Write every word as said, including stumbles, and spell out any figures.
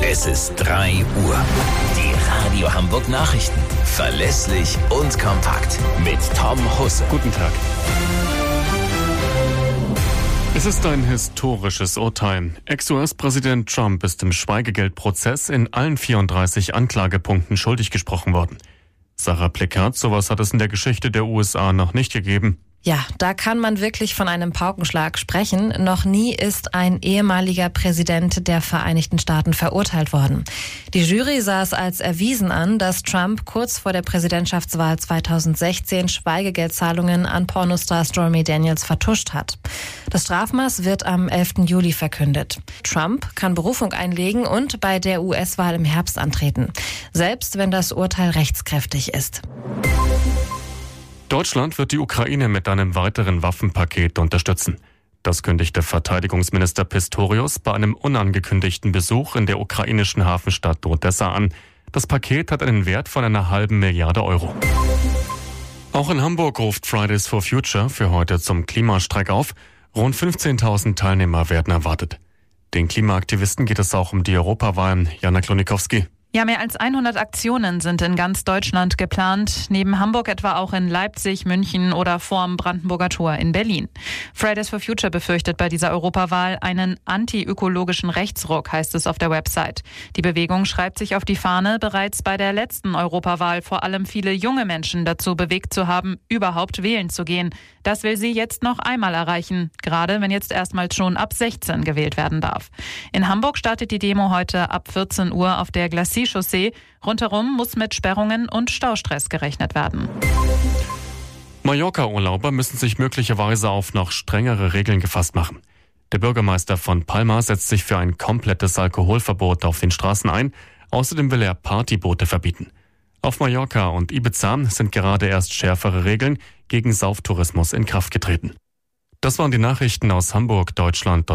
Es ist drei Uhr. Die Radio Hamburg Nachrichten. Verlässlich und kompakt. Mit Tom Husse. Guten Tag. Es ist ein historisches Urteil. Ex-U S-Präsident Trump ist im Schweigegeldprozess in allen vierunddreißig Anklagepunkten schuldig gesprochen worden. Sarah Plickert, sowas hat es in der Geschichte der U S A noch nicht gegeben. Ja, da kann man wirklich von einem Paukenschlag sprechen. Noch nie ist ein ehemaliger Präsident der Vereinigten Staaten verurteilt worden. Die Jury sah es als erwiesen an, dass Trump kurz vor der Präsidentschaftswahl zweitausendsechzehn Schweigegeldzahlungen an Pornostar Stormy Daniels vertuscht hat. Das Strafmaß wird am elften Juli verkündet. Trump kann Berufung einlegen und bei der U S-Wahl im Herbst antreten, selbst wenn das Urteil rechtskräftig ist. Deutschland wird die Ukraine mit einem weiteren Waffenpaket unterstützen. Das kündigte Verteidigungsminister Pistorius bei einem unangekündigten Besuch in der ukrainischen Hafenstadt Odessa an. Das Paket hat einen Wert von einer halben Milliarde Euro. Auch in Hamburg ruft Fridays for Future für heute zum Klimastreik auf. Rund fünfzehntausend Teilnehmer werden erwartet. Den Klimaaktivisten geht es auch um die Europawahlen. Jana Klonikowski. Ja, mehr als hundert Aktionen sind in ganz Deutschland geplant, neben Hamburg etwa auch in Leipzig, München oder vorm Brandenburger Tor in Berlin. Fridays for Future befürchtet bei dieser Europawahl einen antiökologischen Rechtsruck, heißt es auf der Website. Die Bewegung schreibt sich auf die Fahne, bereits bei der letzten Europawahl vor allem viele junge Menschen dazu bewegt zu haben, überhaupt wählen zu gehen. Das will sie jetzt noch einmal erreichen, gerade wenn jetzt erstmals schon ab sechzehn gewählt werden darf. In Hamburg startet die Demo heute ab vierzehn Uhr auf der Glacis-Chaussee. Rundherum muss mit Sperrungen und Staustress gerechnet werden. Mallorca-Urlauber müssen sich möglicherweise auf noch strengere Regeln gefasst machen. Der Bürgermeister von Palma setzt sich für ein komplettes Alkoholverbot auf den Straßen ein. Außerdem will er Partyboote verbieten. Auf Mallorca und Ibiza sind gerade erst schärfere Regeln gegen Sauftourismus in Kraft getreten. Das waren die Nachrichten aus Hamburg, Deutschland.